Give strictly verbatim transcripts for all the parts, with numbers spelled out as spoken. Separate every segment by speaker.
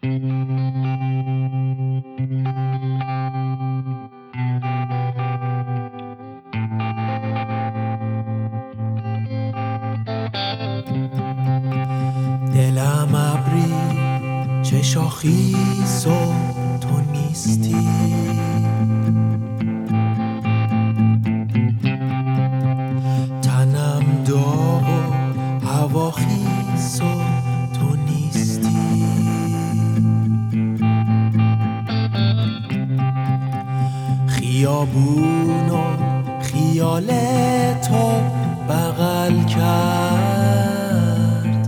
Speaker 1: دلم ابری چه شاخیز و تو نیستی، تنم داغ و هواخیز و تو نیستی. خیابون و خیال تو بغل کرد،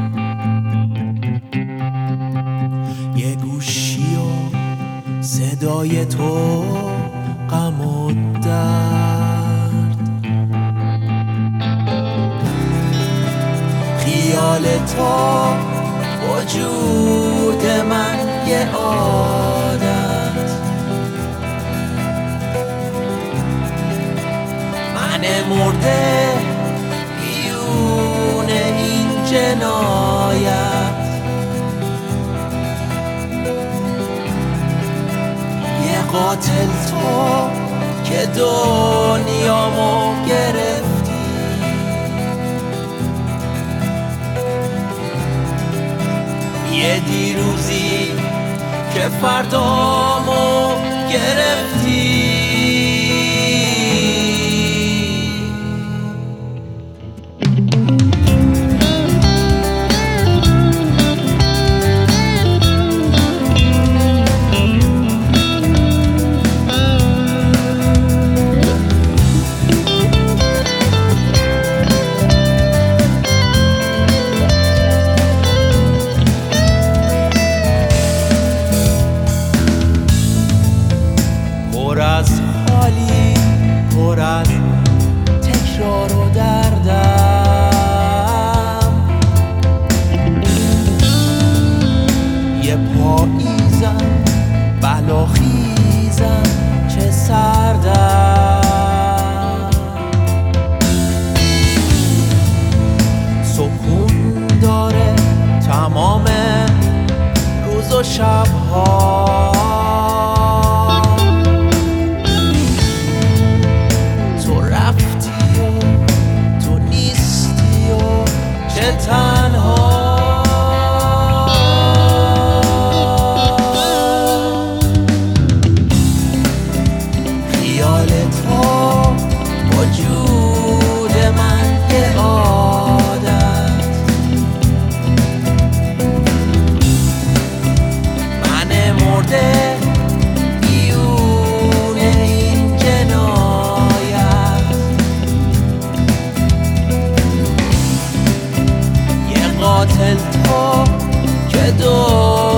Speaker 1: یه گوشی و صدای تو غم و درد. خیال تو وجود من یه عادت، من مرده بیون این جنایت. یه قاتل تو که دنیامو گرفتی، یه دیروزی که فردامو گرفتی. پر از حالی، پر از تکرار و دردم، یه پاییزم بلاخیزم چه سردم. سکون داره تمام روز و شبها، تنها. خیال تو وجود من یه عادت، من مرده بیون این جنایت. قاتل تو که دو